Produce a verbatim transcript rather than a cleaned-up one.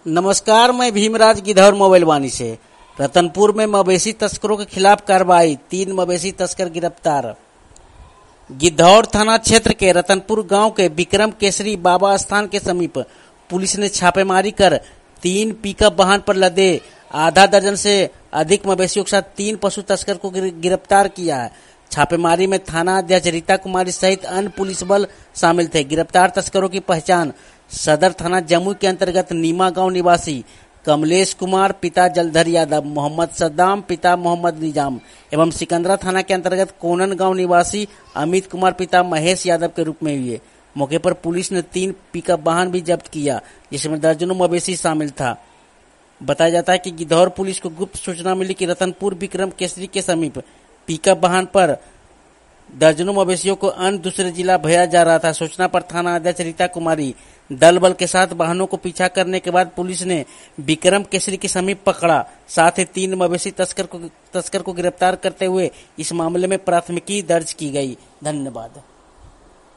नमस्कार, मैं भीमराज गिद्धौर मोबाइल वाणी से। रतनपुर में मवेशी तस्करों के खिलाफ कार्रवाई, तीन मवेशी तस्कर गिरफ्तार। गिद्धौर थाना क्षेत्र के रतनपुर गांव के विक्रम केसरी बाबा स्थान के समीप पुलिस ने छापेमारी कर तीन पिकअप वाहन पर लदे आधा दर्जन से अधिक मवेशियों के साथ तीन पशु तस्कर को गिरफ्तार किया है। छापेमारी में थाना अध्यक्ष रीता कुमारी सहित अन्य पुलिस बल शामिल थे। गिरफ्तार तस्करों की पहचान सदर थाना जमुई के अंतर्गत नीमा गांव निवासी कमलेश कुमार पिता जलधर यादव, मोहम्मद सद्दाम पिता मोहम्मद निजाम एवं सिकंदरा थाना के अंतर्गत कोनन गांव निवासी अमित कुमार पिता महेश यादव के रूप में हुए। मौके पर पुलिस ने तीन पिकअप वाहन भी जब्त किया, जिसमें दर्जनों मवेशी शामिल था। बताया जाता है कि गिद्धौर पुलिस को गुप्त सूचना मिली कि रतनपुर विक्रम केसरी के समीप पिकअप वाहन पर दर्जनों मवेशियों को अन्य दूसरे जिला भेजा जा रहा था। सूचना पर थाना अध्यक्ष रीता कुमारी दल बल के साथ वाहनों को पीछा करने के बाद पुलिस ने विक्रम केसरी के समीप पकड़ा। साथ ही तीन मवेशी तस्कर को तस्कर को गिरफ्तार करते हुए इस मामले में प्राथमिकी दर्ज की गई। धन्यवाद।